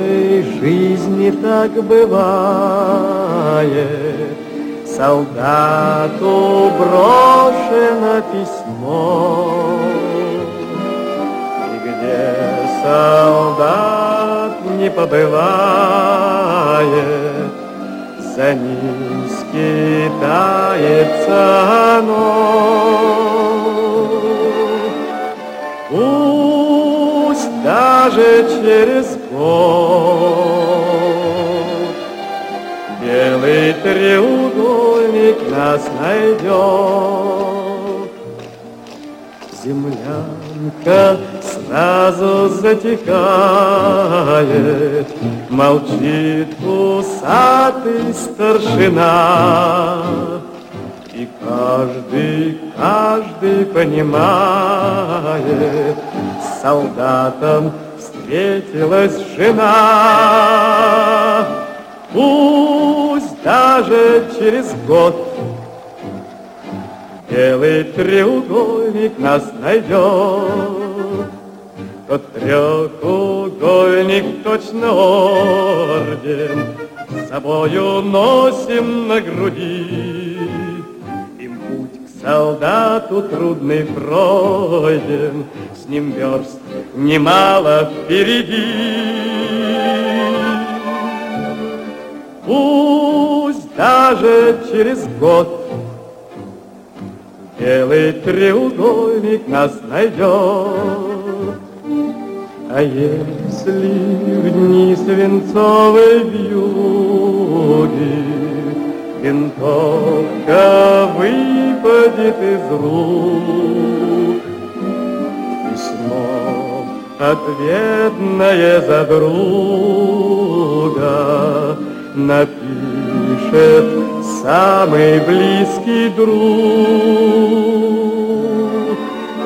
походной жизни так бывает. Солдату брошено письмо, и где солдат не побывает, за ним скитается оно. Пусть даже через год белый треугольник нас найдет. Землянка сразу затихает, молчит усатый старшина. И каждый понимает, с солдатом встретилась жена. Пусть даже через год белый треугольник нас найдет. Тот трехугольник точно орден, с собою носим на груди. Им путь к солдату трудный пройден, с ним верст немало впереди. Пусть даже через год белый треугольник нас найдет. А если в дни свинцовой вьюги винтовка выпадет из рук, письмо ответное за друга напишет самый близкий друг.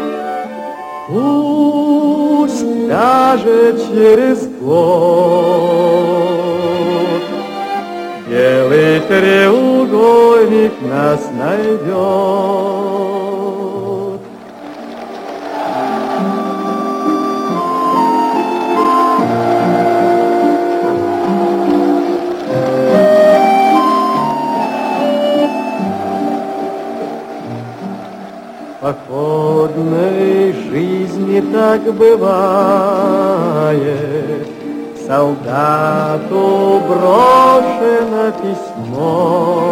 Пусть даже через год белый треугольник нас найдет. В походной жизни так бывает, солдату брошено письмо,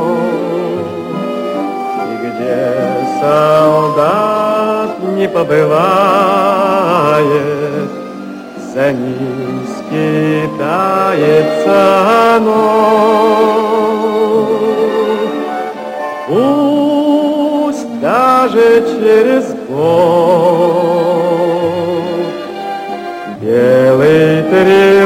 и где солдат не побывает, за ним скитается оно. Пусть даже через год белый треугольник